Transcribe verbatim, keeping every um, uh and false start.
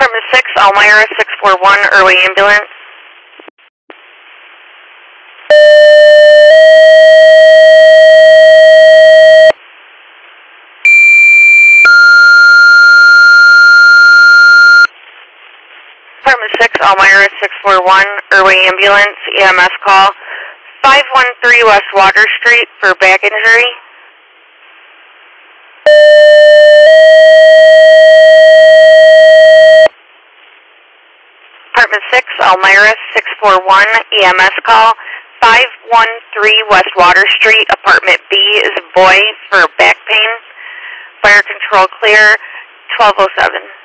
Department six, Elmira, six four one, Irway Ambulance. Department six, Elmira, six four one, Irway Ambulance, E M S call. five one three West Water Street for back injury. Department six, Elmira, six four one, E M S call. five one three West Water Street, Apartment B is boy for back pain. Fire control clear, twelve oh seven.